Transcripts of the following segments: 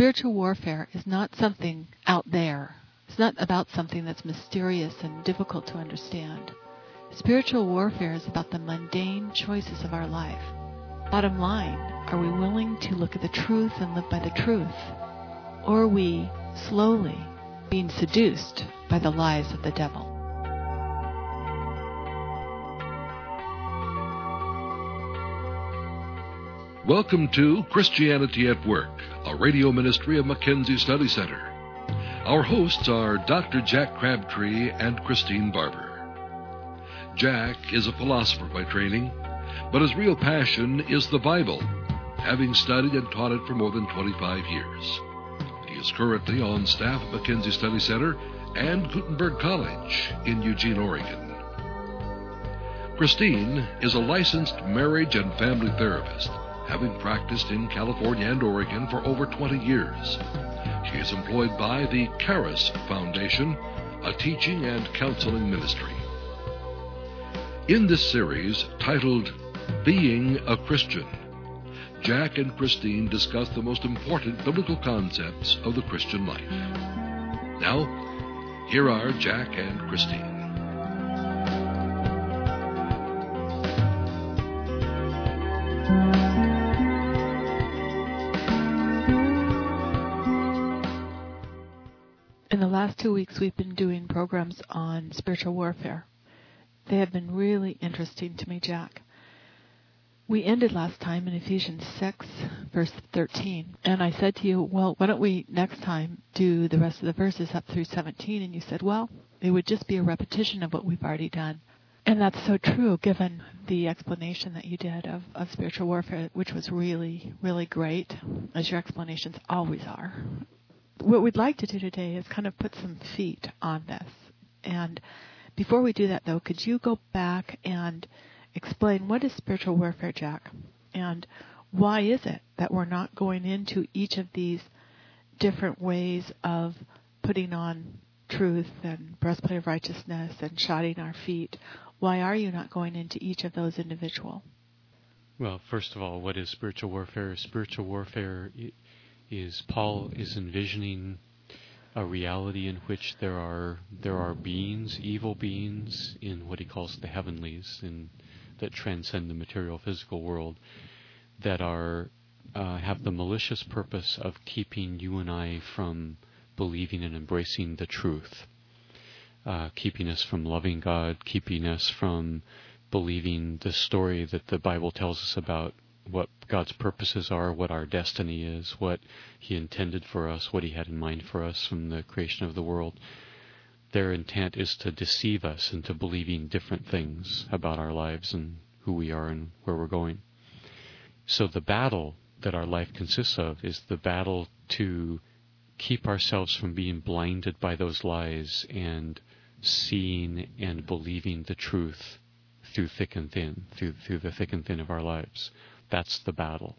spiritual warfare is not something out there. It's not about something that's mysterious and difficult to understand. Spiritual warfare is about the mundane choices of our life. Bottom line, are we willing to look at the truth and live by the truth? Or are we slowly being seduced by the lies of the devil? Welcome to Christianity at Work, a radio ministry of Mackenzie Study Center. Our hosts are Dr. Jack Crabtree and Christine Barber. Jack is a philosopher by training, but his real passion is the Bible, having studied and taught it for more than 25 years. He is currently on staff at Mackenzie Study Center and Gutenberg College in Eugene, Oregon. Christine is a licensed marriage and family therapist, having practiced in California and Oregon for over 20 years. She is employed by the Charis Foundation, a teaching and counseling ministry. In this series, titled Being a Christian, Jack and Christine discuss the most important biblical concepts of the Christian life. Now, here are Jack and Christine. In the last 2 weeks, we've been doing programs on spiritual warfare. They have been really interesting to me, Jack. We ended last time in Ephesians 6, verse 13. And I said to you, well, why don't we next time do the rest of the verses up through 17? And you said, well, it would just be a repetition of what we've already done. And that's so true, given the explanation that you did of spiritual warfare, which was really, really great, as your explanations always are. What we'd like to do today is kind of put some feet on this. And before we do that, though, could you go back and explain what is spiritual warfare, Jack? And why is it that we're not going into each of these different ways of putting on truth and breastplate of righteousness and shodding our feet? Why are you not going into each of those individual? Well, first of all, what is spiritual warfare? Spiritual warfare is Paul is envisioning a reality in which there are beings, evil beings, in what he calls the heavenlies, that transcend the material physical world, that have the malicious purpose of keeping you and I from believing and embracing the truth, keeping us from loving God, keeping us from believing the story that the Bible tells us about what God's purposes are, what our destiny is, what He intended for us, what He had in mind for us from the creation of the world. Their intent is to deceive us into believing different things about our lives and who we are and where we're going. So the battle that our life consists of is the battle to keep ourselves from being blinded by those lies and seeing and believing the truth through thick and thin, through the thick and thin of our lives. That's the battle.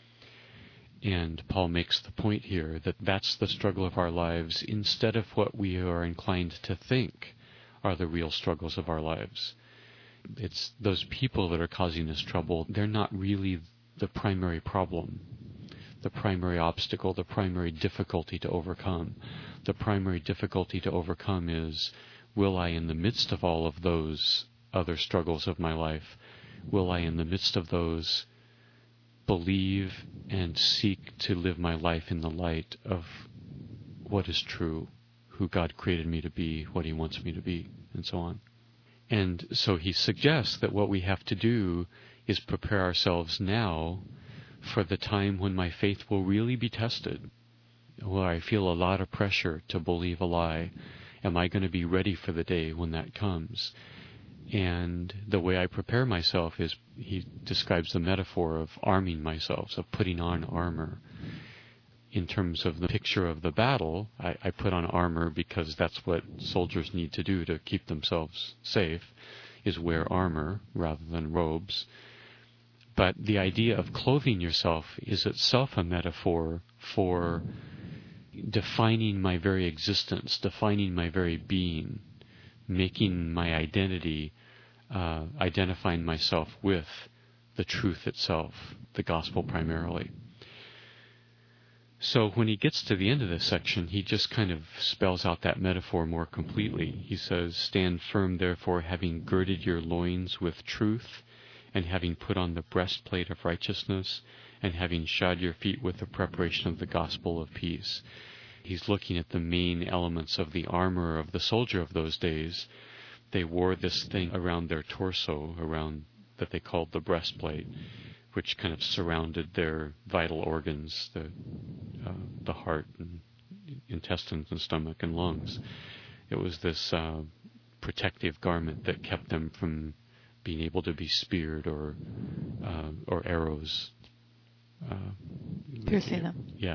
And Paul makes the point here that that's the struggle of our lives instead of what we are inclined to think are the real struggles of our lives. It's those people that are causing us trouble. They're not really the primary problem, the primary obstacle, the primary difficulty to overcome. The primary difficulty to overcome is, will I, in the midst of all of those other struggles of my life, will I, in the midst of those, believe and seek to live my life in the light of what is true, who God created me to be, what He wants me to be, and so on. And so he suggests that what we have to do is prepare ourselves now for the time when my faith will really be tested, where I feel a lot of pressure to believe a lie. Am I going to be ready for the day when that comes? And the way I prepare myself is, he describes the metaphor of arming myself, of putting on armor. In terms of the picture of the battle, I put on armor because that's what soldiers need to do to keep themselves safe, is wear armor rather than robes. But the idea of clothing yourself is itself a metaphor for defining my very existence, defining my very being, making my identity, identifying myself with the truth itself, the gospel primarily. So when he gets to the end of this section, he just kind of spells out that metaphor more completely. He says, "Stand firm, therefore, having girded your loins with truth, and having put on the breastplate of righteousness, and having shod your feet with the preparation of the gospel of peace." He's looking at the main elements of the armor of the soldier of those days. They wore this thing around their torso, around that they called the breastplate, which kind of surrounded their vital organs, the heart and intestines and stomach and lungs. It was this protective garment that kept them from being able to be speared or arrows piercing them. Yeah.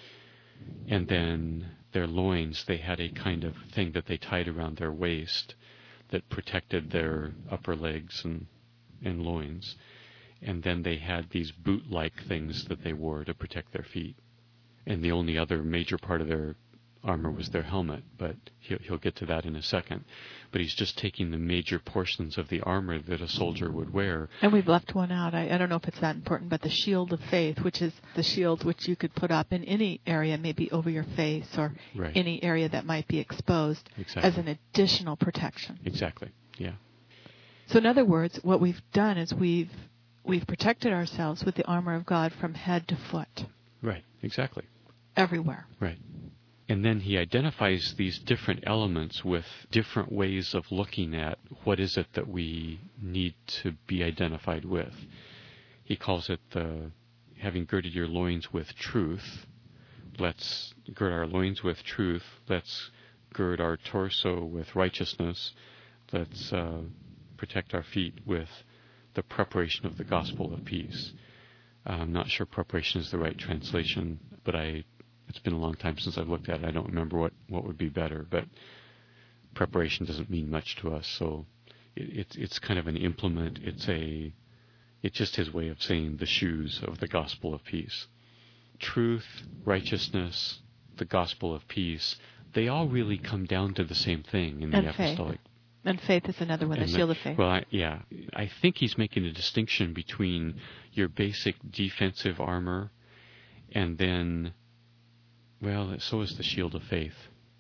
And then their loins, they had a kind of thing that they tied around their waist that protected their upper legs and loins. And then they had these boot-like things that they wore to protect their feet. And the only other major part of their armor was their helmet, but he'll get to that in a second. But he's just taking the major portions of the armor that a soldier would wear. And we've left one out. I don't know if it's that important, but the shield of faith, which is the shield which you could put up in any area, maybe over your face or right. any area that might be exposed exactly. as an additional protection. Exactly, yeah. So in other words, what we've done is we've protected ourselves with the armor of God from head to foot. Right, exactly. Everywhere. Right. And then he identifies these different elements with different ways of looking at what is it that we need to be identified with. He calls it having girded your loins with truth. Let's gird our loins with truth. Let's gird our torso with righteousness. Let's protect our feet with the preparation of the gospel of peace. I'm not sure preparation is the right translation, but it's been a long time since I've looked at it. I don't remember what would be better, but preparation doesn't mean much to us, so it's kind of an implement. It's just his way of saying the shoes of the gospel of peace. Truth, righteousness, the gospel of peace, they all really come down to the same thing in the apostolic. And faith is another one, the shield of faith. Well, I think he's making a distinction between your basic defensive armor and then, well, so is the shield of faith.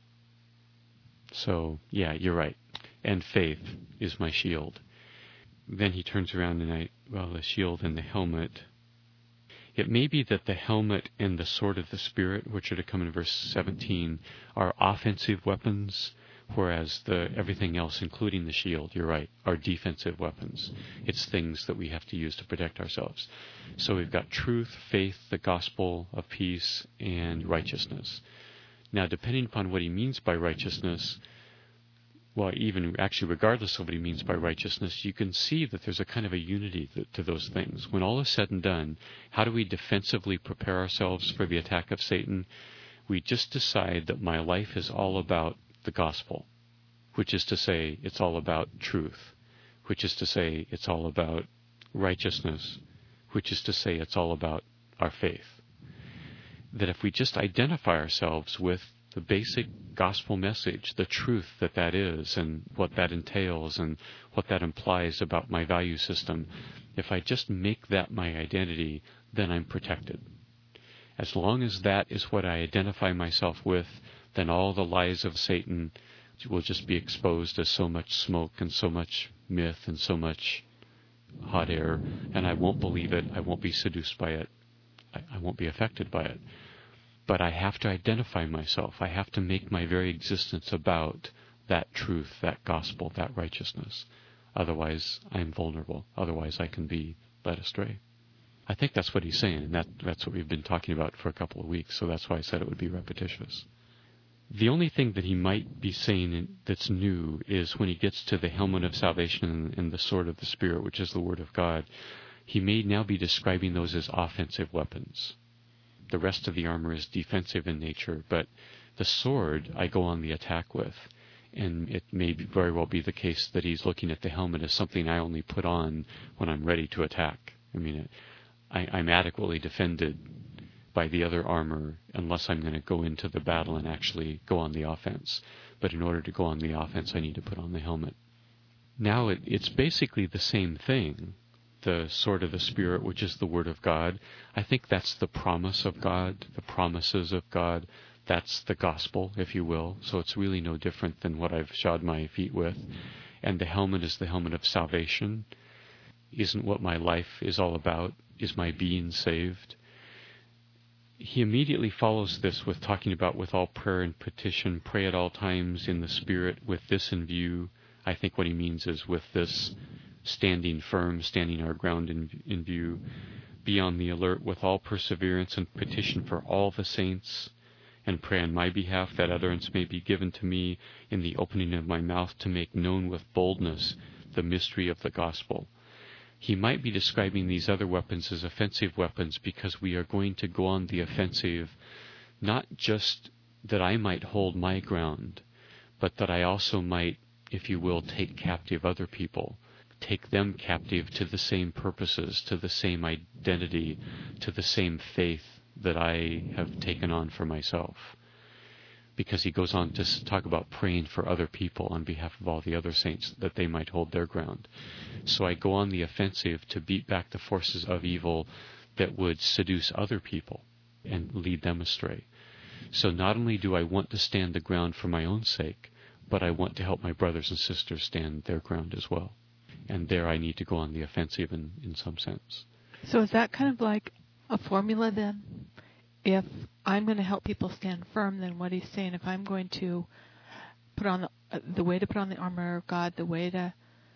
So, yeah, you're right. And faith is my shield. Then he turns around and the shield and the helmet. It may be that the helmet and the sword of the Spirit, which are to come in verse 17, are offensive weapons, whereas everything else, including the shield, you're right, are defensive weapons. It's things that we have to use to protect ourselves. So we've got truth, faith, the gospel of peace, and righteousness. Now, depending upon what he means by righteousness, well, even actually regardless of what he means by righteousness, you can see that there's a kind of a unity to those things. When all is said and done, how do we defensively prepare ourselves for the attack of Satan? We just decide that my life is all about the gospel, which is to say it's all about truth, which is to say it's all about righteousness, which is to say it's all about our faith. That if we just identify ourselves with the basic gospel message, the truth that is and what that entails and what that implies about my value system, if I just make that my identity, then I'm protected. As long as that is what I identify myself with, then all the lies of Satan will just be exposed as so much smoke and so much myth and so much hot air, and I won't believe it, I won't be seduced by it, I won't be affected by it. But I have to identify myself. I have to make my very existence about that truth, that gospel, that righteousness. Otherwise, I'm vulnerable. Otherwise, I can be led astray. I think that's what he's saying, and that's what we've been talking about for a couple of weeks, so that's why I said it would be repetitious. The only thing that he might be saying that's new is when he gets to the helmet of salvation and the sword of the Spirit, which is the Word of God, he may now be describing those as offensive weapons. The rest of the armor is defensive in nature, but the sword I go on the attack with. And it may very well be the case that he's looking at the helmet as something I only put on when I'm ready to attack. I mean, I'm adequately defended by the other armor unless I'm going to go into the battle and actually go on the offense. But in order to go on the offense, I need to put on the helmet. Now it's basically the same thing, the sword of the Spirit, which is the Word of God. I think that's the promise of God, the promises of God. That's the gospel, if you will. So it's really no different than what I've shod my feet with. And the helmet is the helmet of salvation. Isn't what my life is all about? Is my being saved? He immediately follows this with talking about with all prayer and petition, pray at all times in the Spirit with this in view. I think what he means is with this standing firm, standing our ground in view. Be on the alert with all perseverance and petition for all the saints, and pray on my behalf that utterance may be given to me in the opening of my mouth to make known with boldness the mystery of the gospel. He might be describing these other weapons as offensive weapons because we are going to go on the offensive, not just that I might hold my ground, but that I also might, if you will, take captive other people, take them captive to the same purposes, to the same identity, to the same faith that I have taken on for myself. Because he goes on to talk about praying for other people on behalf of all the other saints, that they might hold their ground. So I go on the offensive to beat back the forces of evil that would seduce other people and lead them astray. So not only do I want to stand the ground for my own sake, but I want to help my brothers and sisters stand their ground as well. And there I need to go on the offensive in some sense. So is that kind of like a formula then? If I'm going to help people stand firm, then what he's saying, if I'm going to put on the way to put on the armor of God, the way to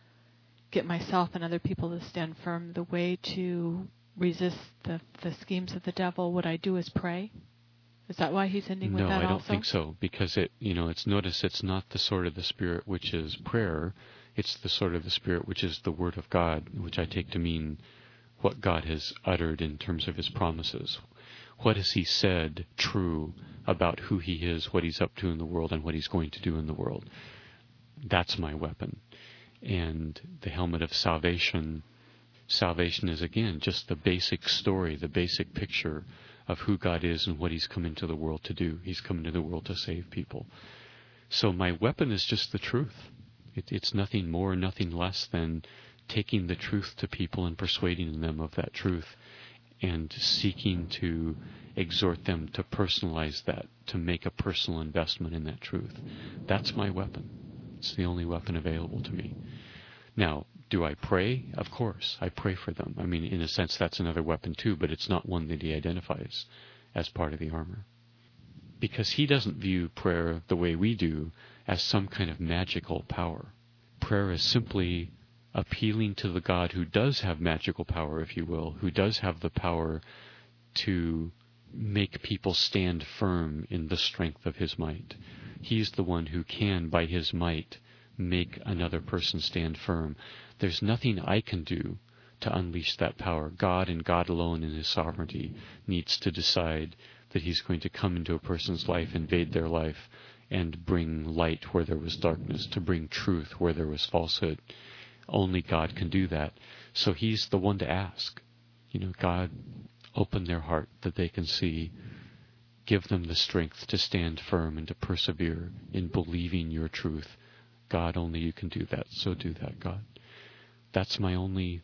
get myself and other people to stand firm, the way to resist the schemes of the devil, what I do is pray? Is that why he's ending with that also? No, I don't think so, because notice it's not the sword of the Spirit, which is prayer. It's the sword of the Spirit, which is the Word of God, which I take to mean what God has uttered in terms of his promises. What has he said true about who he is, what he's up to in the world, and what he's going to do in the world? That's my weapon. And the helmet of salvation. Salvation is, again, just the basic story, the basic picture of who God is and what he's come into the world to do. He's come into the world to save people. So my weapon is just the truth. It's nothing more, nothing less than taking the truth to people and persuading them of that truth and seeking to exhort them to personalize that, to make a personal investment in that truth. That's my weapon. It's the only weapon available to me. Now, do I pray? Of course, I pray for them. I mean, in a sense, that's another weapon too, but it's not one that he identifies as part of the armor. Because he doesn't view prayer the way we do as some kind of magical power. Prayer is simply appealing to the God who does have magical power, if you will, who does have the power to make people stand firm in the strength of his might. He's the one who can, by his might, make another person stand firm. There's nothing I can do to unleash that power. God and God alone in his sovereignty needs to decide that he's going to come into a person's life, invade their life, and bring light where there was darkness, to bring truth where there was falsehood. Only God can do that. So he's the one to ask. God, open their heart that they can see. Give them the strength to stand firm and to persevere in believing your truth. God, only you can do that. So do that, God. That's the only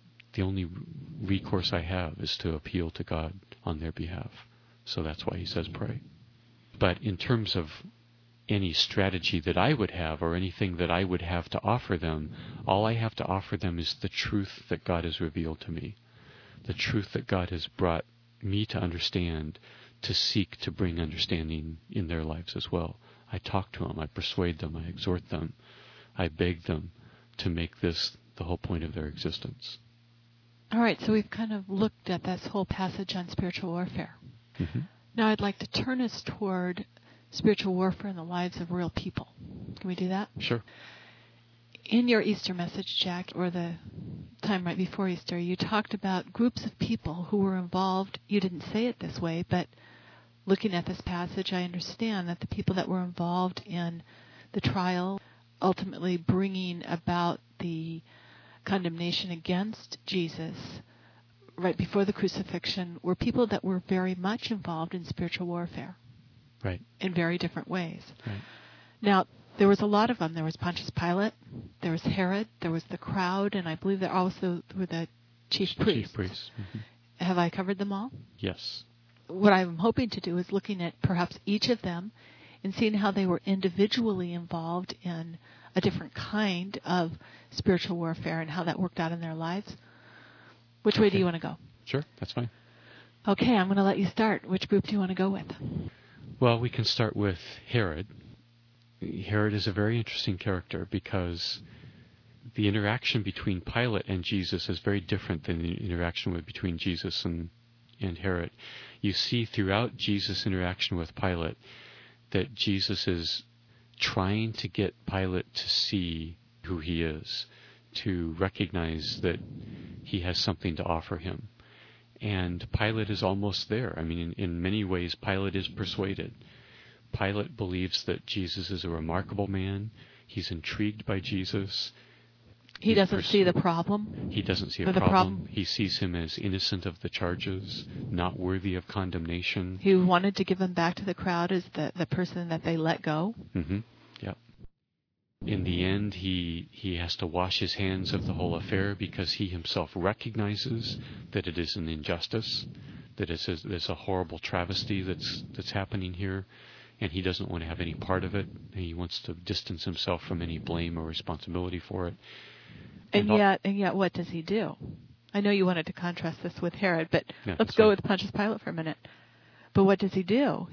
recourse I have is to appeal to God on their behalf. So that's why he says pray. But in terms of any strategy that I would have or anything that I would have to offer them, all I have to offer them is the truth that God has revealed to me, the truth that God has brought me to understand, to seek to bring understanding in their lives as well. I talk to them, I persuade them, I exhort them, I beg them to make this the whole point of their existence. All right, so we've kind of looked at this whole passage on spiritual warfare. Mm-hmm. Now I'd like to turn us toward spiritual warfare in the lives of real people. Can we do that? Sure. In your Easter message, Jack, or the time right before Easter, you talked about groups of people who were involved. You didn't say it this way, but looking at this passage, I understand that the people that were involved in the trial, ultimately bringing about the condemnation against Jesus right before the crucifixion, were people that were very much involved in spiritual warfare. Right. In very different ways. Right. Now, there was a lot of them. There was Pontius Pilate, there was Herod, there was the crowd, and I believe there also were the chief priests. Mm-hmm. Have I covered them all? Yes. What I'm hoping to do is looking at perhaps each of them and seeing how they were individually involved in a different kind of spiritual warfare and how that worked out in their lives. Which way do you want to go? Sure, that's fine. Okay, I'm going to let you start. Which group do you want to go with? Well, we can start with Herod. Herod is a very interesting character because the interaction between Pilate and Jesus is very different than the interaction between Jesus and Herod. You see throughout Jesus' interaction with Pilate that Jesus is trying to get Pilate to see who he is, to recognize that he has something to offer him. And Pilate is almost there. I mean, in many ways, Pilate is persuaded. Pilate believes that Jesus is a remarkable man. He's intrigued by Jesus. He doesn't see the problem. He doesn't see a problem. He sees him as innocent of the charges, not worthy of condemnation. He wanted to give him back to the crowd as the person that they let go. Mm-hmm. Yep. In the end, he has to wash his hands of the whole affair because he himself recognizes that it is an injustice, that it's a horrible travesty that's happening here, and he doesn't want to have any part of it. And he wants to distance himself from any blame or responsibility for it. And yet, what does he do? I know you wanted to contrast this with Herod, but let's go with Pontius Pilate for a minute. But what does he do?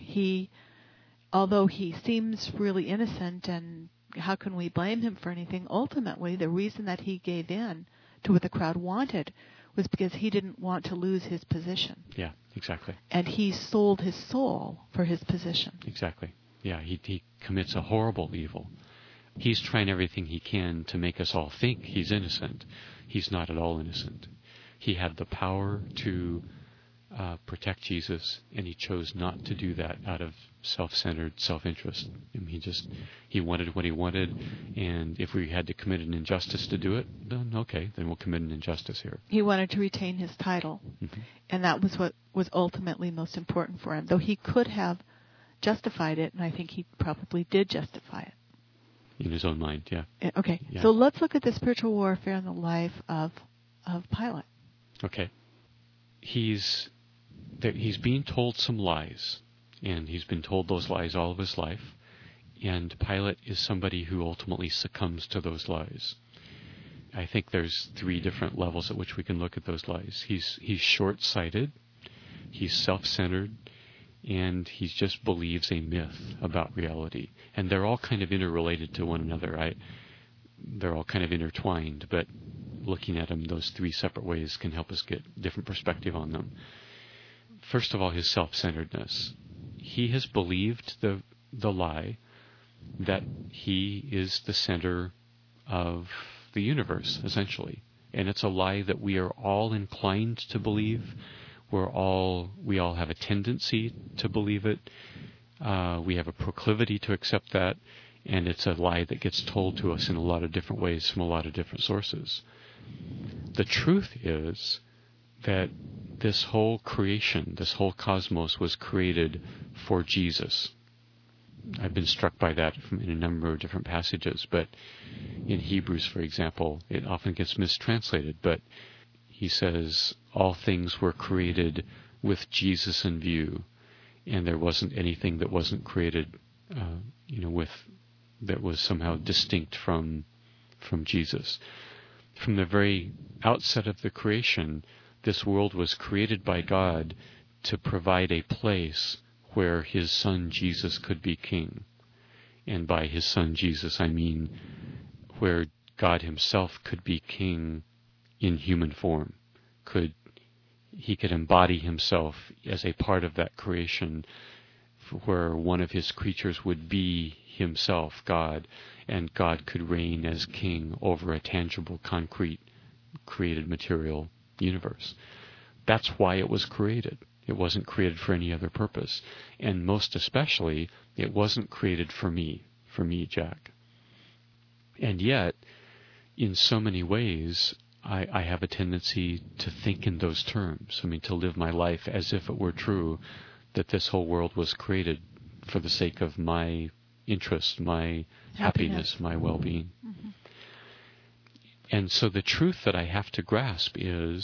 Although he seems really innocent, and how can we blame him for anything? Ultimately, the reason that he gave in to what the crowd wanted was because he didn't want to lose his position. Yeah, exactly. And he sold his soul for his position. Exactly. Yeah, he commits a horrible evil. He's trying everything he can to make us all think he's innocent. He's not at all innocent. He had the power to protect Jesus, and he chose not to do that out of self-centered self-interest. I mean, he wanted what he wanted, and if we had to commit an injustice to do it, then okay, then we'll commit an injustice here. He wanted to retain his title, and that was what was ultimately most important for him, though he could have justified it, and I think he probably did justify it. In his own mind, yeah. Okay, yeah. So let's look at the spiritual warfare in the life of Pilate. Okay. He's being told some lies, and he's been told those lies all of his life, and Pilate is somebody who ultimately succumbs to those lies. I think there's 3 different levels at which we can look at those lies. He's short-sighted, he's self-centered, and he just believes a myth about reality. And they're all kind of interrelated to one another. They're all kind of intertwined, but looking at them those 3 separate ways can help us get different perspective on them. First of all, his self-centeredness. He has believed the lie that he is the center of the universe, essentially. And it's a lie that we are all inclined to believe. We all have a tendency to believe it. We have a proclivity to accept that, and it's a lie that gets told to us in a lot of different ways from a lot of different sources. The truth is that this whole creation, this whole cosmos was created for Jesus. I've been struck by that in a number of different passages, but in Hebrews, for example, it often gets mistranslated, but he says, all things were created with Jesus in view, and there wasn't anything that wasn't created, that was somehow distinct from Jesus. From the very outset of the creation, this world was created by God to provide a place where his son Jesus could be king. And by his son Jesus, I mean where God himself could be king in human form. He could embody himself as a part of that creation, where one of his creatures would be himself, God, and God could reign as king over a tangible, concrete, created material universe. That's why it was created. It wasn't created for any other purpose. And most especially, it wasn't created for me, Jack. And yet, in so many ways, I have a tendency to think in those terms. I mean, to live my life as if it were true that this whole world was created for the sake of my interest, my happiness, my well-being. Mm-hmm. And so the truth that I have to grasp is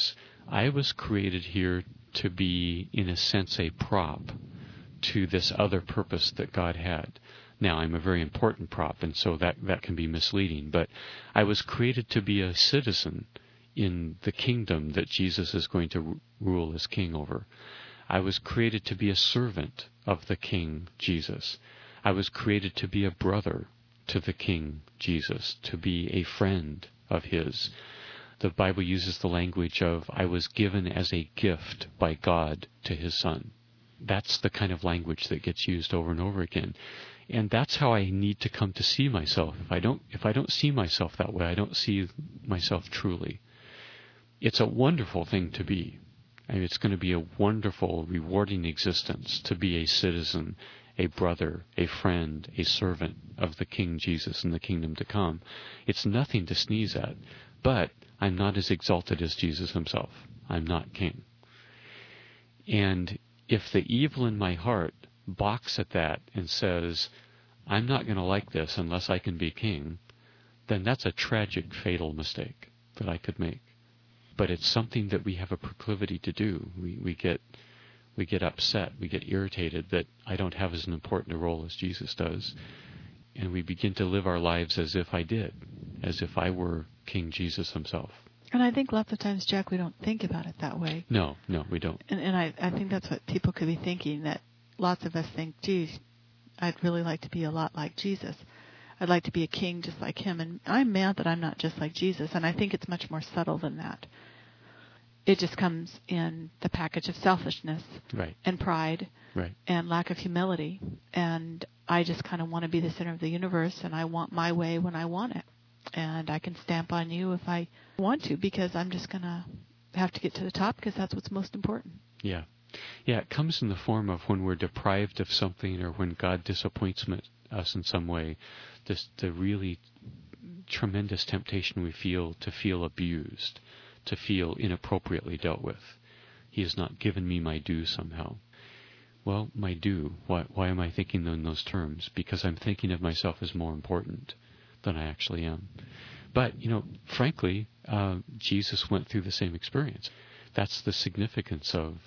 I was created here to be, in a sense, a prop to this other purpose that God had. Now, I'm a very important prop, and so that can be misleading, but I was created to be a citizen in the kingdom that Jesus is going to rule as king over. I was created to be a servant of the King Jesus. I was created to be a brother to the King Jesus, to be a friend of his. The Bible uses the language of, I was given as a gift by God to his Son. That's the kind of language that gets used over and over again. And that's how I need to come to see myself. If I don't see myself that way, I don't see myself truly. It's a wonderful thing to be. I mean, it's going to be a wonderful, rewarding existence to be a citizen, a brother, a friend, a servant of the King Jesus in the kingdom to come. It's nothing to sneeze at, but I'm not as exalted as Jesus himself. I'm not king. And if the evil in my heart balks at that and says, I'm not going to like this unless I can be king, then that's a tragic, fatal mistake that I could make. But it's something that we have a proclivity to do. We get upset, we get irritated that I don't have as an important a role as Jesus does. And we begin to live our lives as if I did, as if I were King Jesus himself. And I think lots of times, Jack, we don't think about it that way. No, we don't. And I think that's what people could be thinking, that lots of us think, geez, I'd really like to be a lot like Jesus. I'd like to be a king just like him. And I'm mad that I'm not just like Jesus. And I think it's much more subtle than that. It just comes in the package of selfishness, right, and pride, right, and lack of humility. And I just kind of want to be the center of the universe, and I want my way when I want it. And I can stamp on you if I want to, because I'm just going to have to get to the top, because that's what's most important. Yeah. Yeah, it comes in the form of when we're deprived of something, or when God disappoints us in some way, the really tremendous temptation we feel to feel abused, to feel inappropriately dealt with. He has not given me my due somehow. Well, my due, why am I thinking in those terms? Because I'm thinking of myself as more important than I actually am. But, frankly, Jesus went through the same experience. That's the significance of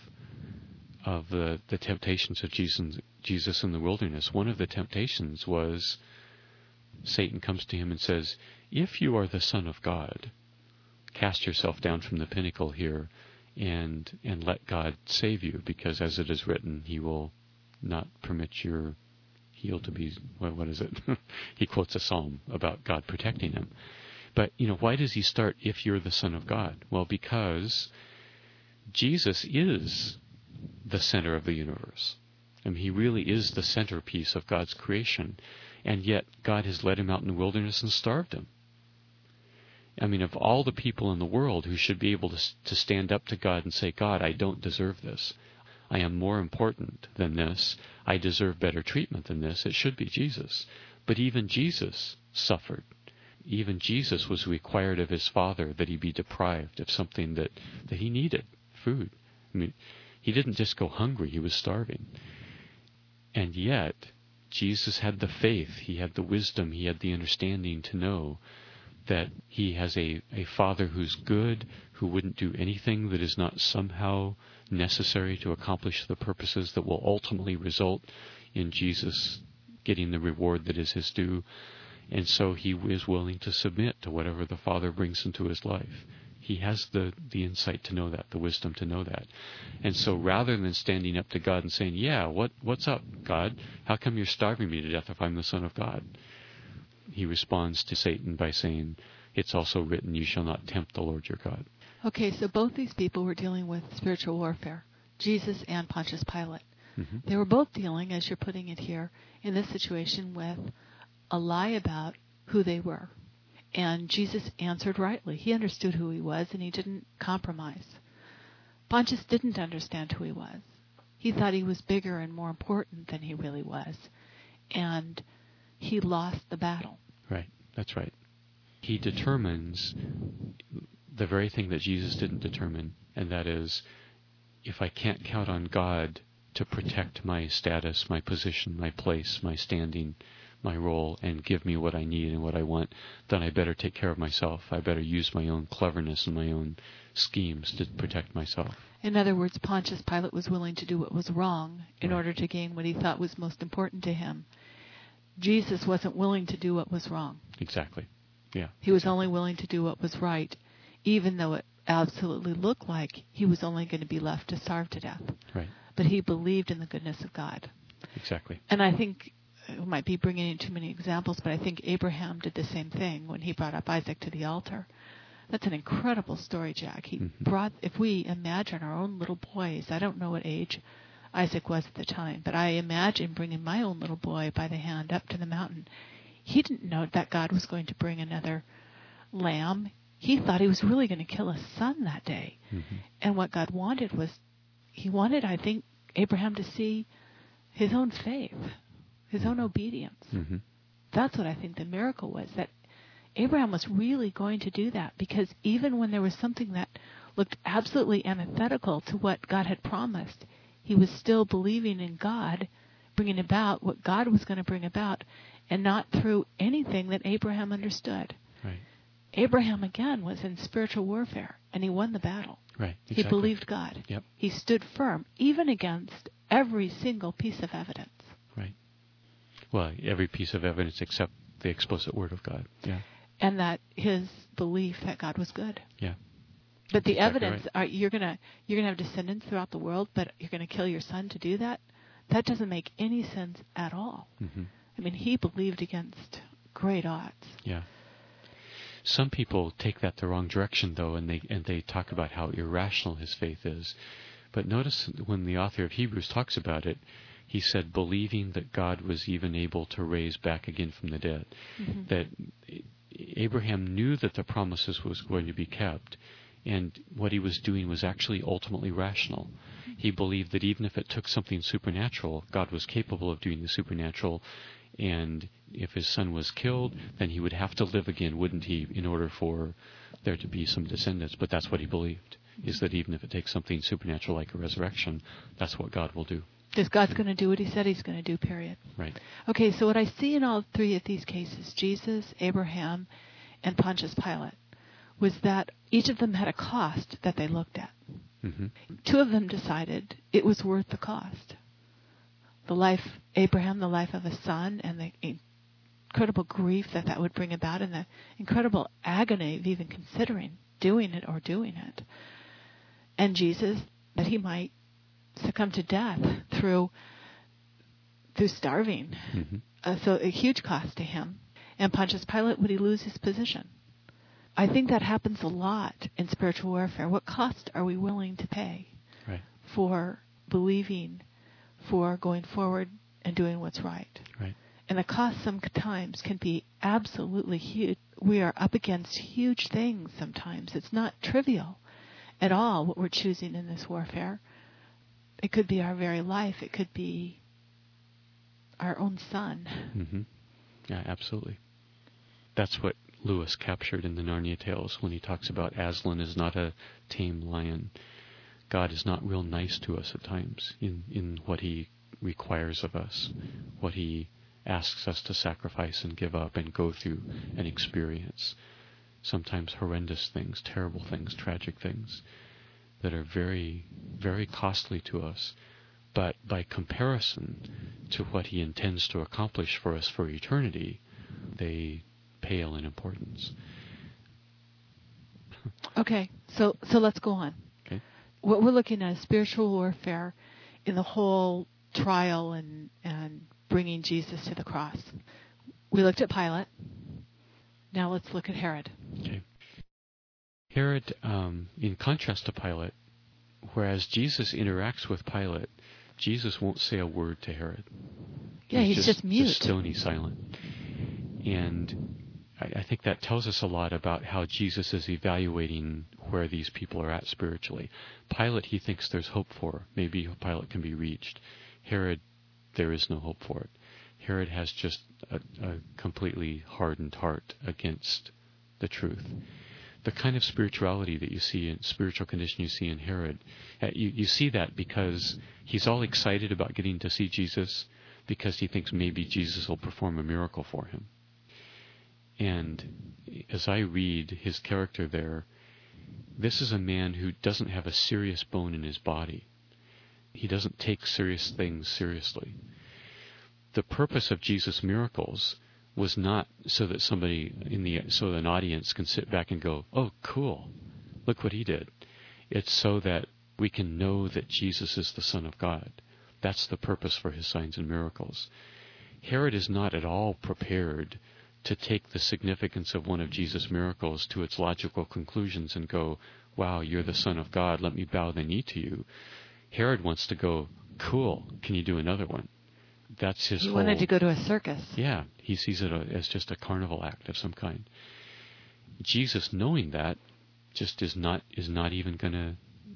the temptations of Jesus in the wilderness. One of the temptations was Satan comes to him and says, if you are the Son of God, cast yourself down from the pinnacle here and let God save you, because as it is written, he will not permit your heel to be, what is it? He quotes a psalm about God protecting him. But, why does he start, if you're the Son of God? Well, because Jesus is the center of the universe. I mean, he really is the centerpiece of God's creation. And yet, God has led him out in the wilderness and starved him. I mean, of all the people in the world who should be able to stand up to God and say, God, I don't deserve this. I am more important than this. I deserve better treatment than this. It should be Jesus. But even Jesus suffered. Even Jesus was required of his Father that he be deprived of something that he needed, food. I mean, he didn't just go hungry, he was starving. And yet, Jesus had the faith, he had the wisdom, he had the understanding to know that he has a Father who's good, who wouldn't do anything that is not somehow necessary to accomplish the purposes that will ultimately result in Jesus getting the reward that is his due. And so he is willing to submit to whatever the Father brings into his life. He has the insight to know that, the wisdom to know that. And so rather than standing up to God and saying, yeah, what's up, God? How come you're starving me to death if I'm the Son of God? He responds to Satan by saying, it's also written, you shall not tempt the Lord your God. Okay, so both these people were dealing with spiritual warfare, Jesus and Pontius Pilate. Mm-hmm. They were both dealing, as you're putting it here, in this situation with a lie about who they were. And Jesus answered rightly. He understood who he was, and he didn't compromise. Pontius didn't understand who he was. He thought he was bigger and more important than he really was. And he lost the battle. Right, that's right. He determines the very thing that Jesus didn't determine, and that is, if I can't count on God to protect my status, my position, my place, my standing, my role and give me what I need and what I want, then I better take care of myself. I better use my own cleverness and my own schemes to protect myself. In other words, Pontius Pilate was willing to do what was wrong in order to gain what he thought was most important to him. Jesus wasn't willing to do what was wrong. Exactly. Yeah. He was only willing to do what was right, even though it absolutely looked like he was only going to be left to starve to death. Right. But he believed in the goodness of God. Exactly. And I think it might be bringing in too many examples, but I think Abraham did the same thing when he brought up Isaac to the altar. That's an incredible story, Jack. He brought, if we imagine our own little boys, I don't know what age Isaac was at the time, but I imagine bringing my own little boy by the hand up to the mountain. He didn't know that God was going to bring another lamb. He thought he was really going to kill his son that day. Mm-hmm. And what God wanted was, he wanted, I think, Abraham to see his own faith, his own obedience. Mm-hmm. That's what I think the miracle was, that Abraham was really going to do that, because even when there was something that looked absolutely antithetical to what God had promised, he was still believing in God, bringing about what God was going to bring about, and not through anything that Abraham understood. Right. Abraham, again, was in spiritual warfare, and he won the battle. Right. Exactly. He believed God. Yep. He stood firm, even against every single piece of evidence. Right. Well, every piece of evidence except the explicit Word of God. Yeah. And that his belief that God was good. Yeah. But the exactly evidence, right. You're gonna have descendants throughout the world, but you're gonna kill your son to do that? That doesn't make any sense at all. Mm-hmm. I mean, he believed against great odds. Yeah. Some people take that the wrong direction, though, and they talk about how irrational his faith is. But notice when the author of Hebrews talks about it, he said, believing that God was even able to raise back again from the dead. Mm-hmm. That Abraham knew that the promises was going to be kept, and what he was doing was actually ultimately rational. He believed that even if it took something supernatural, God was capable of doing the supernatural, and if his son was killed, then he would have to live again, wouldn't he, in order for there to be some descendants. But that's what he believed, is that even if it takes something supernatural like a resurrection, that's what God will do. Because God's going to do what he said he's going to do, period. Right. Okay, so what I see in all three of these cases, Jesus, Abraham, and Pontius Pilate, was that each of them had a cost that they looked at. Mm-hmm. Two of them decided it was worth the cost. Abraham, the life of a son, and the incredible grief that would bring about, and the incredible agony of even considering doing it or doing it. And Jesus, that he might succumb to death through starving. Mm-hmm. So a huge cost to him. And Pontius Pilate, would he lose his position? I think that happens a lot in spiritual warfare. What cost are we willing to pay for believing, for going forward and doing what's right? Right. And the cost sometimes can be absolutely huge. We are up against huge things sometimes. It's not trivial at all what we're choosing in this warfare. It could be our very life. It could be our own son. Mm-hmm. Yeah, absolutely. That's what Lewis captured in the Narnia Tales when he talks about Aslan is not a tame lion. God is not real nice to us at times in what he requires of us, what he asks us to sacrifice and give up and go through and experience. Sometimes horrendous things, terrible things, tragic things that are very, very costly to us. But by comparison to what he intends to accomplish for us for eternity, they pale in importance. Okay, so let's go on. Okay. What we're looking at is spiritual warfare in the whole trial and bringing Jesus to the cross. We looked at Pilate. Now let's look at Herod. Okay. Herod, in contrast to Pilate, whereas Jesus interacts with Pilate, Jesus won't say a word to Herod. Yeah, he's just mute. Just stony silent. And I think that tells us a lot about how Jesus is evaluating where these people are at spiritually. Pilate, he thinks there's hope for. Maybe Pilate can be reached. Herod, there is no hope for it. Herod has just a completely hardened heart against the truth. The kind of spirituality that you see in spiritual condition you see in Herod, you see that because he's all excited about getting to see Jesus. because he thinks maybe Jesus will perform a miracle for him. And as I read his character there, this is a man who doesn't have a serious bone in his body. He doesn't take serious things seriously. The purpose of Jesus' miracles was not so that so an audience can sit back and go, "Oh, cool, look what he did." It's so that we can know that Jesus is the Son of God. That's the purpose for his signs and miracles. Herod is not at all prepared to take the significance of one of Jesus' miracles to its logical conclusions and go, "Wow, you're the Son of God, let me bow the knee to you." Herod wants to go, "Cool, can you do another one?" That's his whole... He wanted to go to a circus. Yeah, he sees it as just a carnival act of some kind. Jesus, knowing that, just is not even going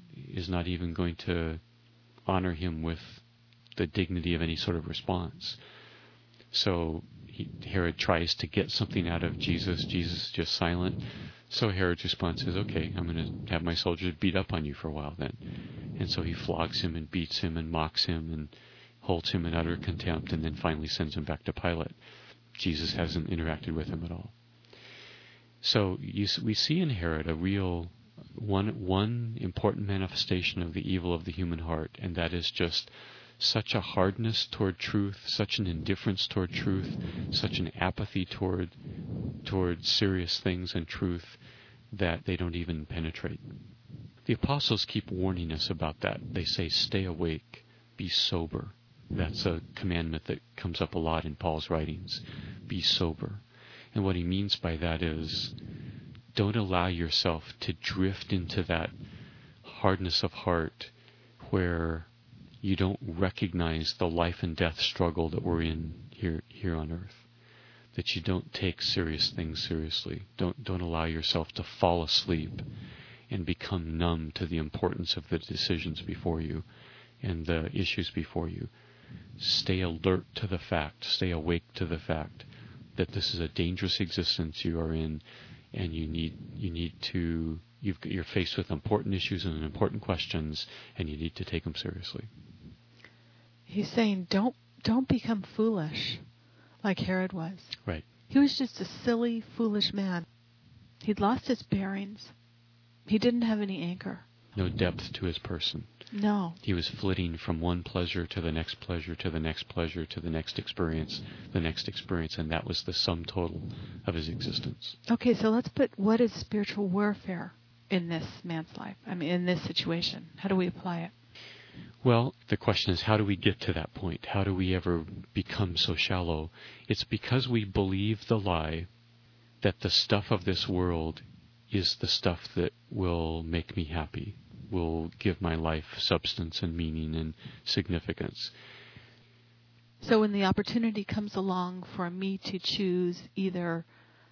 to honor him with the dignity of any sort of response. So Herod tries to get something out of Jesus. Jesus is just silent. So Herod's response is, "Okay, I'm going to have my soldiers beat up on you for a while then." And so he flogs him and beats him and mocks him and holds him in utter contempt, and then finally sends him back to Pilate. Jesus hasn't interacted with him at all. So we see in Herod a real one important manifestation of the evil of the human heart, and that is just such a hardness toward truth, such an indifference toward truth, such an apathy toward serious things and truth that they don't even penetrate. The apostles keep warning us about that. They say, "Stay awake, be sober." That's a commandment that comes up a lot in Paul's writings. Be sober. And what he means by that is, don't allow yourself to drift into that hardness of heart where you don't recognize the life and death struggle that we're in here on earth. That you don't take serious things seriously. Don't allow yourself to fall asleep and become numb to the importance of the decisions before you and the issues before you. Stay alert to the fact, stay awake to the fact that this is a dangerous existence you are in, and you're faced with important issues and important questions, and you need to take them seriously. He's saying, don't become foolish like Herod was. Right. He was just a silly, foolish man. He'd lost his bearings. He didn't have any anchor. No depth to his person. No. He was flitting from one pleasure to the next pleasure to the next pleasure to the next experience, and that was the sum total of his existence. Okay, so let's put what is spiritual warfare in this man's life? I mean, in this situation. How do we apply it? Well, the question is, how do we get to that point? How do we ever become so shallow? It's because we believe the lie that the stuff of this world is the stuff that will make me happy, will give my life substance and meaning and significance. So when the opportunity comes along for me to choose either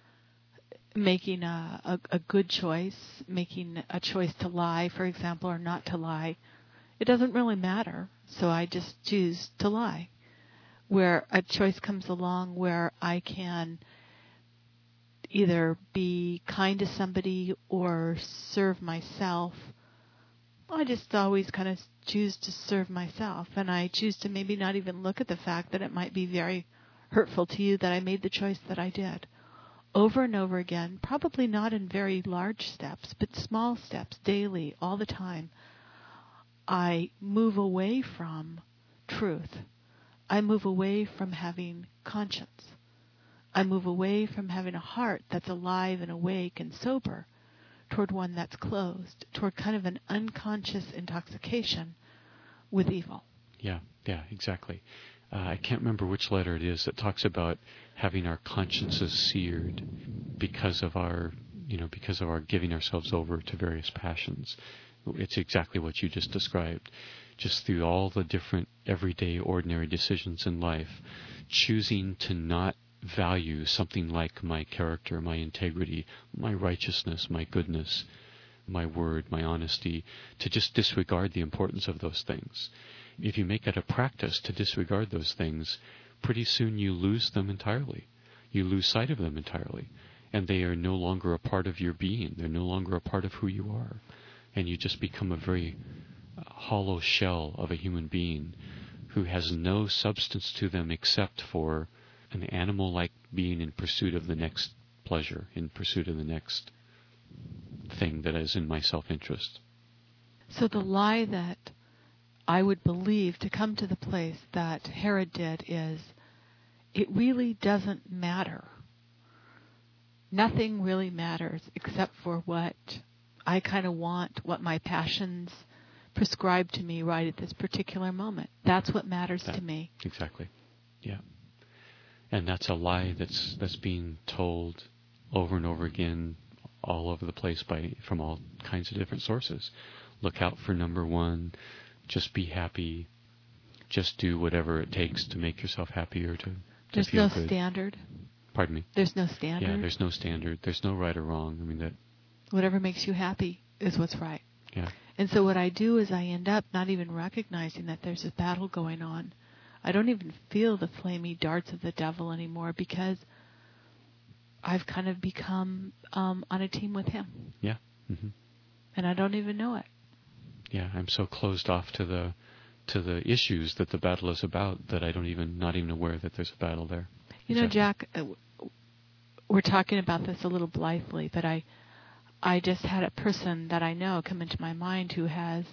making a good choice, making a choice to lie, for example, or not to lie, it doesn't really matter. So I just choose to lie. Where a choice comes along where I can either be kind to somebody or serve myself, I just always kind of choose to serve myself. And I choose to maybe not even look at the fact that it might be very hurtful to you that I made the choice that I did. Over and over again, probably not in very large steps, but small steps, daily, all the time, I move away from truth. I move away from having conscience. I move away from having a heart that's alive and awake and sober toward one that's closed, toward kind of an unconscious intoxication with evil. Yeah, exactly. I can't remember which letter it is that talks about having our consciences seared because of our giving ourselves over to various passions. It's exactly what you just described. Just through all the different everyday, ordinary decisions in life, choosing to not value something like my character, my integrity, my righteousness, my goodness, my word, my honesty, to just disregard the importance of those things. If you make it a practice to disregard those things, pretty soon you lose them entirely. You lose sight of them entirely. And they are no longer a part of your being. They're no longer a part of who you are. And you just become a very hollow shell of a human being who has no substance to them except for an animal-like being in pursuit of the next pleasure, in pursuit of the next thing that is in my self-interest. So the lie that I would believe to come to the place that Herod did is, it really doesn't matter. Nothing really matters except for what I kind of want, what my passions prescribe to me right at this particular moment. That's what matters to me. Exactly. Yeah. And that's a lie that's being told over and over again all over the place from all kinds of different sources. Look out for number one. Just be happy. Just do whatever it takes to make yourself happy or to There's feel no good. Standard. Pardon me? There's no standard. Yeah, there's no standard. There's no right or wrong. I mean, that. Whatever makes you happy is what's right. Yeah. And so what I do is I end up not even recognizing that there's a battle going on. I don't even feel the flamey darts of the devil anymore because I've kind of become on a team with him. Yeah. Mm-hmm. And I don't even know it. Yeah, I'm so closed off to the issues that the battle is about that I not even aware that there's a battle there. You know, Jack, we're talking about this a little blithely, but I just had a person that I know come into my mind who has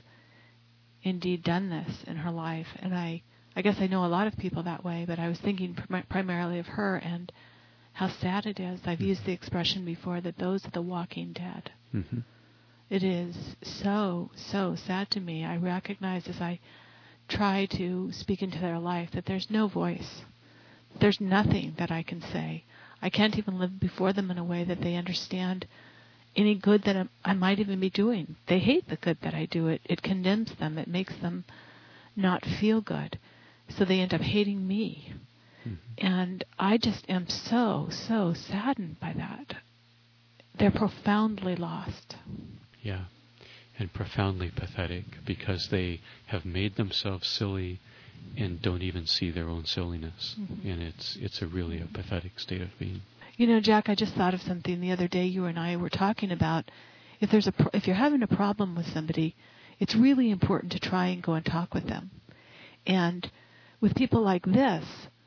indeed done this in her life. And I guess I know a lot of people that way, but I was thinking primarily of her and how sad it is. I've used the expression before that those are the walking dead. Mm-hmm. It is so, so sad to me. I recognize as I try to speak into their life that there's no voice. There's nothing that I can say. I can't even live before them in a way that they understand any good that I might even be doing. They hate the good that I do. It condemns them. It makes them not feel good. So they end up hating me. Mm-hmm. And I just am so, so saddened by that. They're profoundly lost. Yeah, and profoundly pathetic because they have made themselves silly and don't even see their own silliness. Mm-hmm. And it's really a pathetic state of being. You know, Jack, I just thought of something the other day. You and I were talking about if you're having a problem with somebody, it's really important to try and go and talk with them. And with people like this,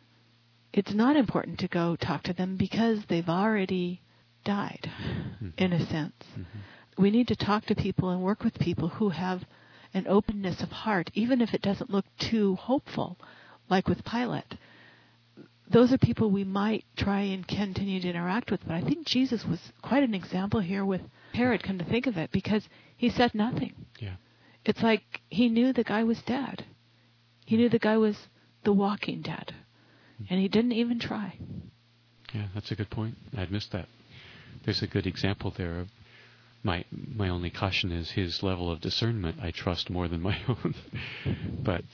it's not important to go talk to them because they've already died, mm-hmm. in a sense. Mm-hmm. We need to talk to people and work with people who have an openness of heart, even if it doesn't look too hopeful, like with Pilate. Those are people we might try and continue to interact with. But I think Jesus was quite an example here with Herod, come to think of it, because he said nothing. Yeah. It's like he knew the guy was dead. He knew the guy was the walking dead. And he didn't even try. Yeah, that's a good point. I'd missed that. There's a good example there of my only caution is his level of discernment I trust more than my own. But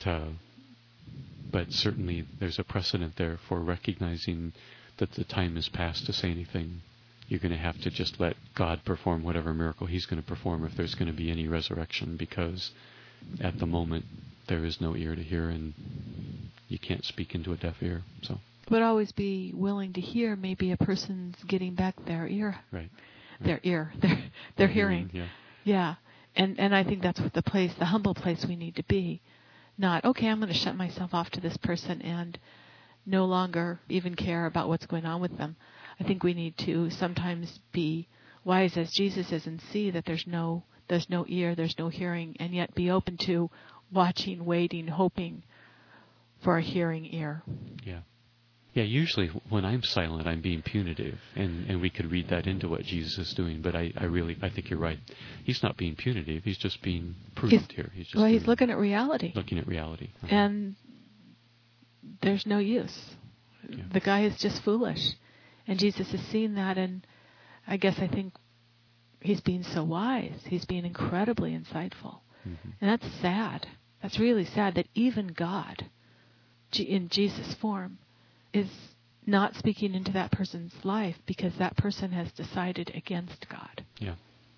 certainly there's a precedent there for recognizing that the time is past to say anything. You're going to have to just let God perform whatever miracle he's going to perform if there's going to be any resurrection, because at the moment there is no ear to hear and you can't speak into a deaf ear. So, but always be willing to hear maybe a person's getting back their ear. Right. Their ear, their hearing. Yeah. And I think that's what the humble place we need to be. Not, okay, I'm going to shut myself off to this person and no longer even care about what's going on with them. I think we need to sometimes be wise as Jesus is and see that there's no ear, there's no hearing, and yet be open to watching, waiting, hoping for a hearing ear. Yeah. Yeah, usually when I'm silent, I'm being punitive, and we could read that into what Jesus is doing. But I think you're right. He's not being punitive. He's just being prudent here. He's looking at reality. Looking at reality. Uh-huh. And there's no use. Yeah. The guy is just foolish. And Jesus has seen that, and I think he's being so wise. He's being incredibly insightful. Mm-hmm. And that's sad. That's really sad that even God, in Jesus' form, is not speaking into that person's life because that person has decided against God. Yeah.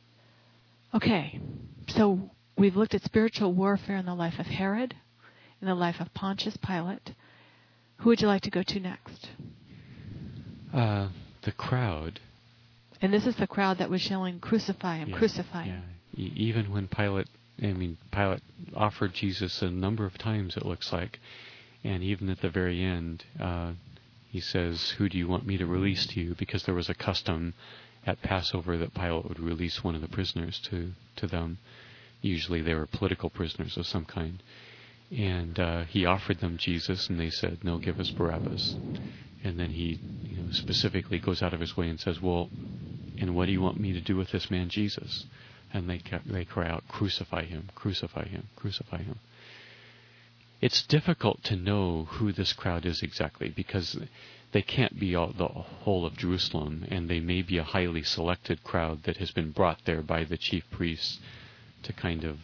Okay, so we've looked at spiritual warfare in the life of Herod, in the life of Pontius Pilate. Who would you like to go to next? The crowd. And this is the crowd that was yelling, "Crucify him, crucify him." Yeah. Even when Pilate offered Jesus a number of times, it looks like, And even at the very end, he says, "Who do you want me to release to you?" Because there was a custom at Passover that Pilate would release one of the prisoners to them. Usually they were political prisoners of some kind. And he offered them Jesus, and they said, "No, give us Barabbas." And then he specifically goes out of his way and says, "Well, and what do you want me to do with this man Jesus?" And they cry out, "Crucify him, crucify him, crucify him." It's difficult to know who this crowd is exactly, because they can't be the whole of Jerusalem, and they may be a highly selected crowd that has been brought there by the chief priests to kind of,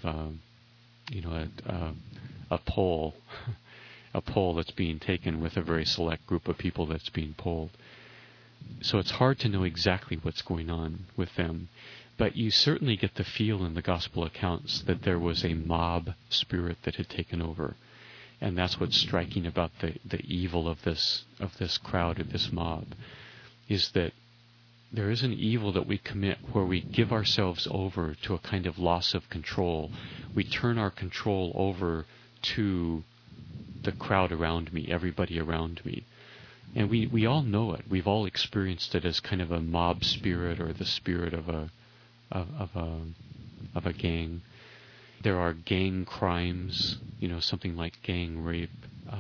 a poll, a poll that's being taken with a very select group of people that's being polled. So it's hard to know exactly what's going on with them. But you certainly get the feel in the gospel accounts that there was a mob spirit that had taken over. And that's what's striking about the evil of this crowd, of this mob, is that there is an evil that we commit where we give ourselves over to a kind of loss of control. We turn our control over to the crowd around me, everybody around me. And we all know it. We've all experienced it as kind of a mob spirit, or the spirit of a gang. There are gang crimes, something like gang rape,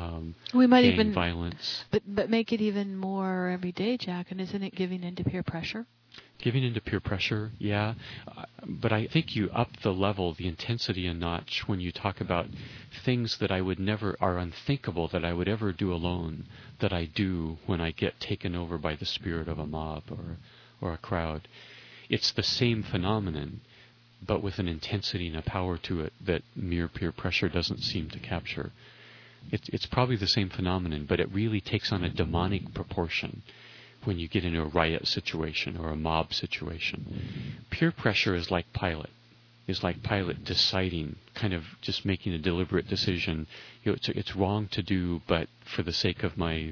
we might gang even violence. But make it even more everyday, Jack, and isn't it giving into peer pressure? Giving into peer pressure, yeah. But I think you up the level, the intensity a notch when you talk about things that are unthinkable that I would ever do alone, that I do when I get taken over by the spirit of a mob or a crowd. It's the same phenomenon, but with an intensity and a power to it that mere peer pressure doesn't seem to capture. It's probably the same phenomenon, but it really takes on a demonic proportion when you get into a riot situation or a mob situation. Peer pressure is like Pilate. Deciding, kind of just making a deliberate decision. It's wrong to do, but for the sake of my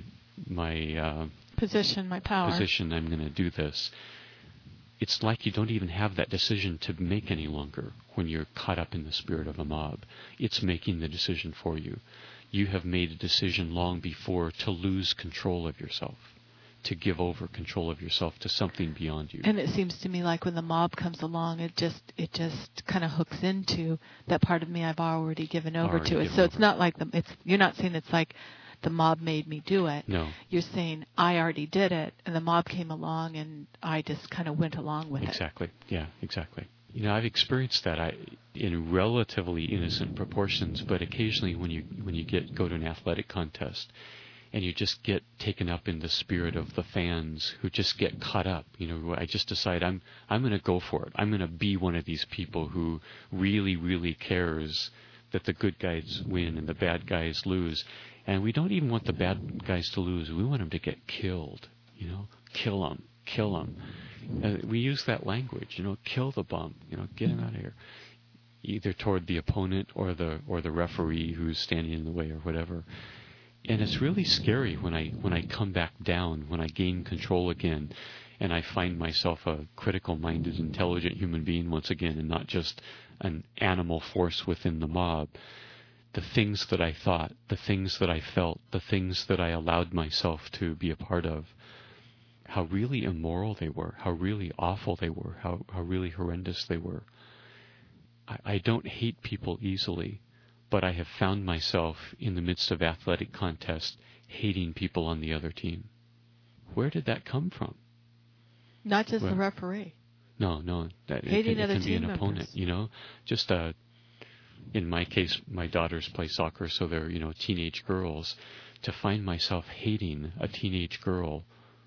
position, my power, I'm going to do this. It's like you don't even have that decision to make any longer when you're caught up in the spirit of a mob. It's making the decision for you. You have made a decision long before to lose control of yourself, to give over control of yourself to something beyond you. And it seems to me like when the mob comes along, it just kind of hooks into that part of me I've already given over to it. So it's not like you're not saying it's like the mob made me do it. No. You're saying I already did it, and the mob came along, and I just kind of went along with it. Exactly. Yeah, exactly. I've experienced that in relatively innocent proportions, but occasionally when you go to an athletic contest and you just get taken up in the spirit of the fans who just get caught up, I just decide I'm going to go for it. I'm going to be one of these people who really, really cares that the good guys win and the bad guys lose. And we don't even want the bad guys to lose. We want them to get killed. Kill them. We use that language. Kill the bum. Get him out of here. Either toward the opponent or the referee who's standing in the way or whatever. And it's really scary when I come back down, when I gain control again, and I find myself a critical-minded, intelligent human being once again, and not just an animal force within the mob. The things that I thought, the things that I felt, the things that I allowed myself to be a part of, how really immoral they were, how really awful they were, how really horrendous they were. I don't hate people easily, but I have found myself in the midst of athletic contests hating people on the other team. Where did that come from? Not just the referee. No. Hating it other can be team an opponent, Just in my case, my daughters play soccer, so they're, teenage girls. To find myself hating a teenage girl,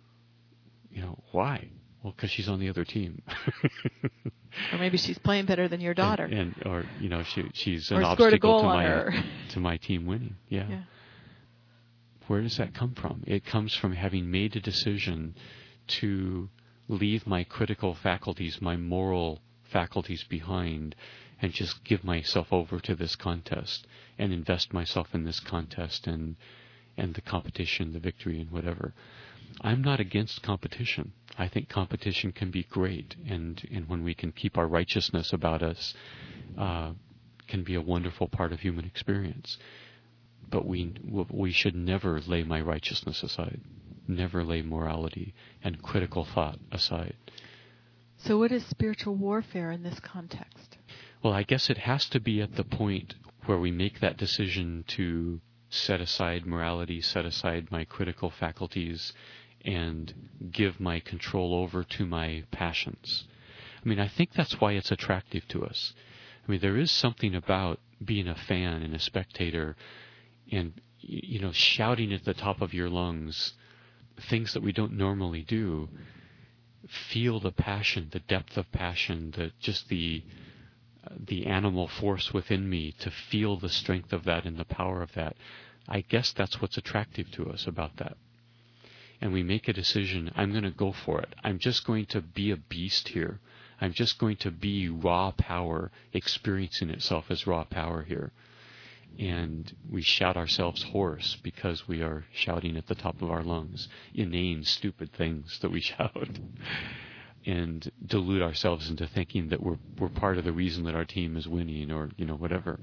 why? Well, because she's on the other team. Or maybe she's playing better than your daughter. Or she's or an obstacle to my team winning. Yeah. Where does that come from? It comes from having made a decision to leave my critical faculties, my moral faculties behind, and just give myself over to this contest and invest myself in this contest and the competition, the victory, and whatever. I'm not against competition. I think competition can be great, and when we can keep our righteousness about us, can be a wonderful part of human experience. But we should never lay my righteousness aside, never lay morality and critical thought aside. So what is spiritual warfare in this context? Well, I guess it has to be at the point where we make that decision to set aside morality, set aside my critical faculties, and give my control over to my passions. I mean, I think that's why it's attractive to us. I mean, there is something about being a fan and a spectator and, shouting at the top of your lungs things that we don't normally do. Feel the passion, the depth of passion, the animal force within me, to feel the strength of that and the power of that. I guess that's what's attractive to us about that. And we make a decision, I'm going to go for it. I'm just going to be a beast here. I'm just going to be raw power, experiencing itself as raw power here. And we shout ourselves hoarse because we are shouting at the top of our lungs, inane, stupid things that we shout. And delude ourselves into thinking that we're part of the reason that our team is winning, or whatever.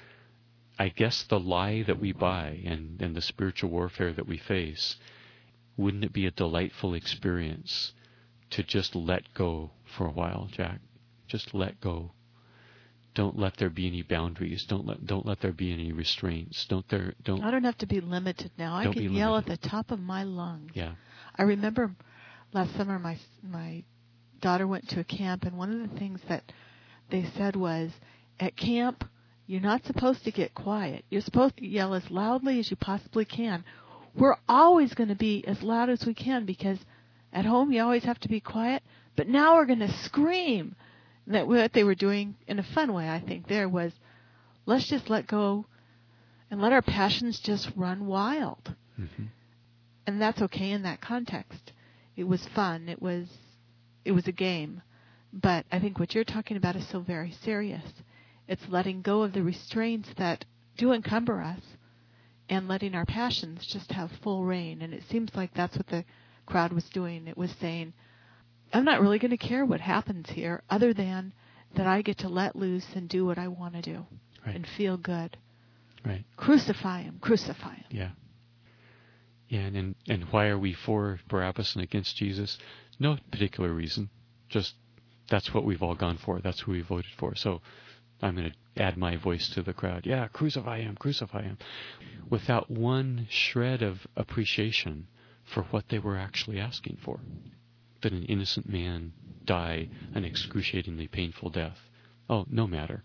I guess the lie that we buy and the spiritual warfare that we face, wouldn't it be a delightful experience to just let go for a while, Jack? Just let go. Don't let there be any boundaries. Don't let there be any restraints. I don't have to be limited now. I can yell at the top of my lungs. Yeah. I remember last summer my daughter went to a camp, and one of the things that they said was, at camp, you're not supposed to get quiet. You're supposed to yell as loudly as you possibly can. We're always going to be as loud as we can, because at home you always have to be quiet, but now we're going to scream. And that what they were doing in a fun way, I think, there was, let's just let go and let our passions just run wild. Mm-hmm. And that's okay in that context. It was fun. It was a game. But I think what you're talking about is so very serious. It's letting go of the restraints that do encumber us and letting our passions just have full reign. And it seems like that's what the crowd was doing. It was saying, I'm not really going to care what happens here, other than that I get to let loose and do what I want to do. Right. And feel good. Right. Crucify him. Crucify him. Yeah. Yeah, and why are we for Barabbas and against Jesus? No particular reason. Just that's what we've all gone for. That's who we voted for. So I'm going to add my voice to the crowd. Yeah, crucify him, crucify him. Without one shred of appreciation for what they were actually asking for. That an innocent man die an excruciatingly painful death. Oh, no matter.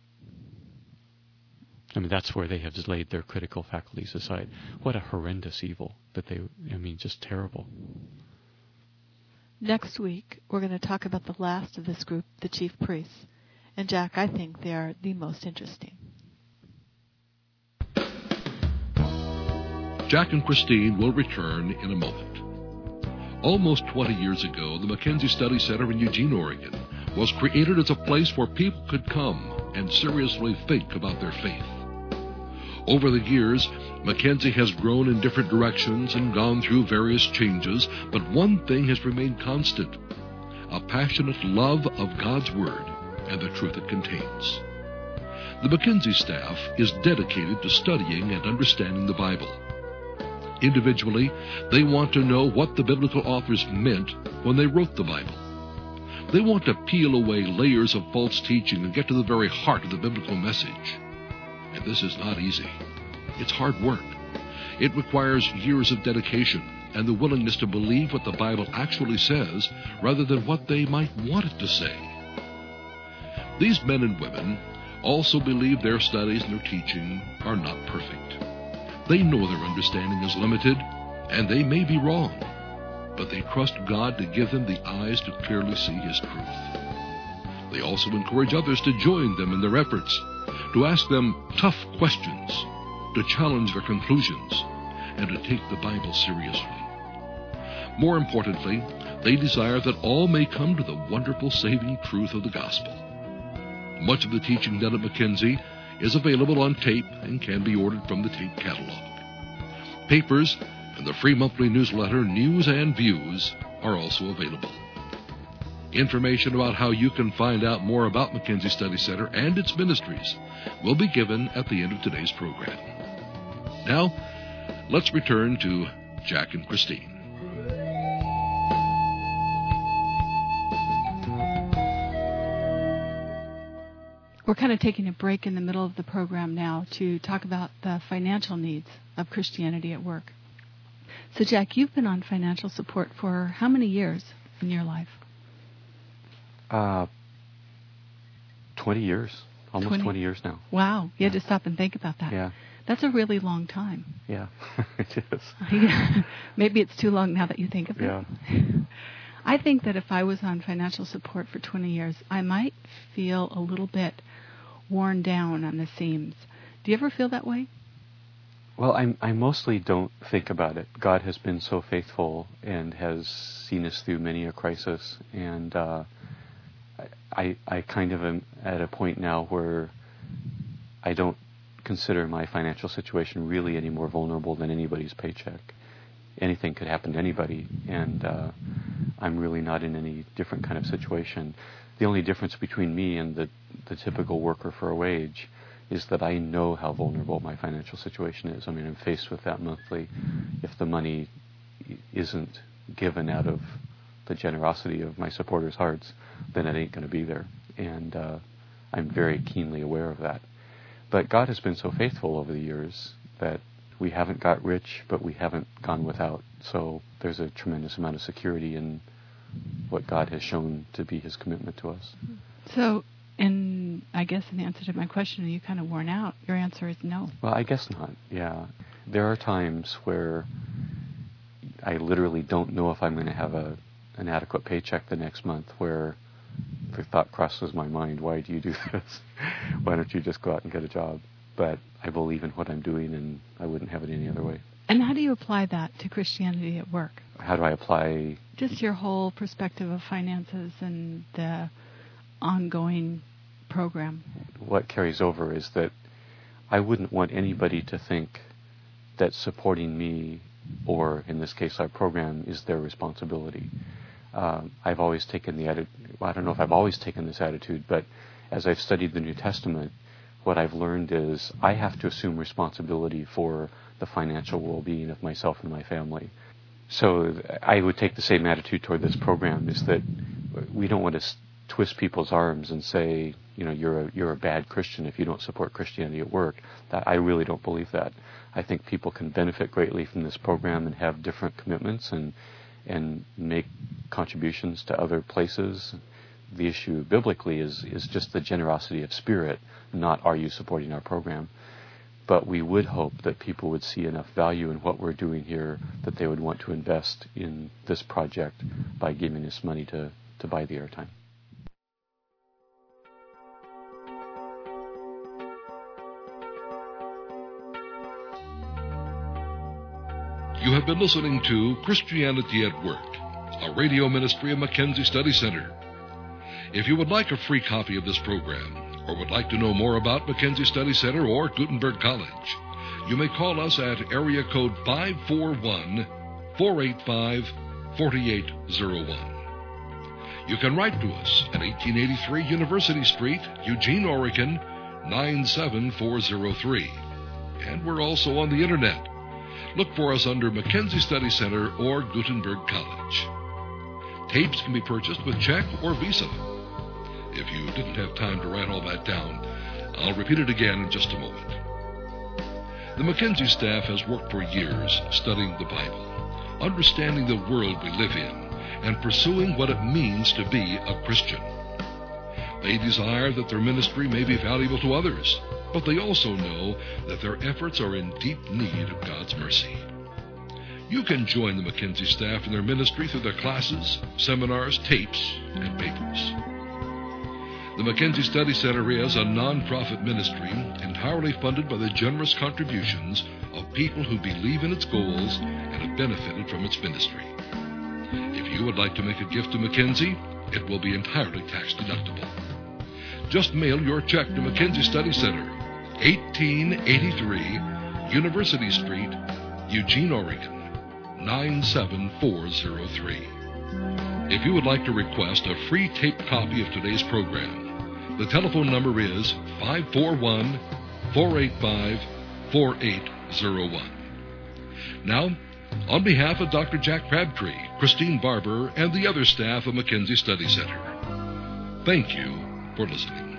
I mean, that's where they have laid their critical faculties aside. What a horrendous evil that just terrible. Next week, we're going to talk about the last of this group, the chief priests. And Jack, I think they are the most interesting. Jack and Christine will return in a moment. Almost 20 years ago, the Mackenzie Study Center in Eugene, Oregon, was created as a place where people could come and seriously think about their faith. Over the years, Mackenzie has grown in different directions and gone through various changes, but one thing has remained constant: a passionate love of God's Word and the truth it contains. The Mackenzie staff is dedicated to studying and understanding the Bible. Individually, they want to know what the biblical authors meant when they wrote the Bible. They want to peel away layers of false teaching and get to the very heart of the biblical message. And this is not easy. It's hard work. It requires years of dedication and the willingness to believe what the Bible actually says rather than what they might want it to say. These men and women also believe their studies and their teaching are not perfect. They know their understanding is limited, and they may be wrong, but they trust God to give them the eyes to clearly see His truth. They also encourage others to join them in their efforts, to ask them tough questions, to challenge their conclusions, and to take the Bible seriously. More importantly, they desire that all may come to the wonderful saving truth of the gospel. Much of the teaching done at Mackenzie is available on tape and can be ordered from the tape catalog. Papers and the free monthly newsletter News and Views are also available. Information about how you can find out more about Mackenzie Study Center and its ministries will be given at the end of today's program. Now, let's return to Jack and Christine. We're kind of taking a break in the middle of the program now to talk about the financial needs of Christianity at work. So, Jack, you've been on financial support for how many years in your life? 20 years. Almost 20 years now. Wow. You had to stop and think about that. Yeah. That's a really long time. Yeah, it is. Maybe it's too long now that you think of it. Yeah. I think that if I was on financial support for 20 years, I might feel a little bit worn down on the seams. Do you ever feel that way? Well, I mostly don't think about it. God has been so faithful and has seen us through many a crisis, and I kind of am at a point now where I don't consider my financial situation really any more vulnerable than anybody's paycheck. Anything could happen to anybody, and I'm really not in any different kind of situation. The only difference between me and the typical worker for a wage is that I know how vulnerable my financial situation is. I mean, I'm faced with that monthly. If the money isn't given out of the generosity of my supporters' hearts, then it ain't going to be there. And I'm very keenly aware of that. But God has been so faithful over the years that we haven't got rich, but we haven't gone without. So there's a tremendous amount of security in what God has shown to be his commitment to us. So, and I guess in answer to my question, are you kind of worn out? Your answer is no. Well, I guess not, yeah. There are times where I literally don't know if I'm going to have an adequate paycheck the next month, where the thought crosses my mind, why do you do this? Why don't you just go out and get a job? But I believe in what I'm doing, and I wouldn't have it any other way. And how do you apply that to Christianity at work? How do I apply? Just your whole perspective of finances and the ongoing program. What carries over is that I wouldn't want anybody to think that supporting me, or in this case our program, is their responsibility. I've always taken the attitude, well, I don't know if I've always taken this attitude, but as I've studied the New Testament, what I've learned is I have to assume responsibility for the financial well-being of myself and my family. So I would take the same attitude toward this program, is that we don't want to twist people's arms and say, you know, you're a bad Christian if you don't support Christianity at work. I really don't believe that. I think people can benefit greatly from this program and have different commitments and make contributions to other places. The issue biblically is just the generosity of spirit, not are you supporting our program. But we would hope that people would see enough value in what we're doing here that they would want to invest in this project by giving us money to buy the airtime. You have been listening to Christianity at Work, a radio ministry of Mackenzie Study Center. If you would like a free copy of this program, or would like to know more about Mackenzie Study Center or Gutenberg College, you may call us at area code 541-485-4801. You can write to us at 1883 University Street, Eugene, Oregon, 97403. And we're also on the Internet. Look for us under Mackenzie Study Center or Gutenberg College. Tapes can be purchased with check or Visa. If you didn't have time to write all that down, I'll repeat it again in just a moment. The Mackenzie staff has worked for years studying the Bible, understanding the world we live in, and pursuing what it means to be a Christian. They desire that their ministry may be valuable to others, but they also know that their efforts are in deep need of God's mercy. You can join the Mackenzie staff in their ministry through their classes, seminars, tapes, and papers. The Mackenzie Study Center is a non-profit ministry entirely funded by the generous contributions of people who believe in its goals and have benefited from its ministry. If you would like to make a gift to Mackenzie, it will be entirely tax-deductible. Just mail your check to Mackenzie Study Center, 1883 University Street, Eugene, Oregon, 97403. If you would like to request a free taped copy of today's program, the telephone number is 541-485-4801. Now, on behalf of Dr. Jack Crabtree, Christine Barber, and the other staff of Mackenzie Study Center, thank you for listening.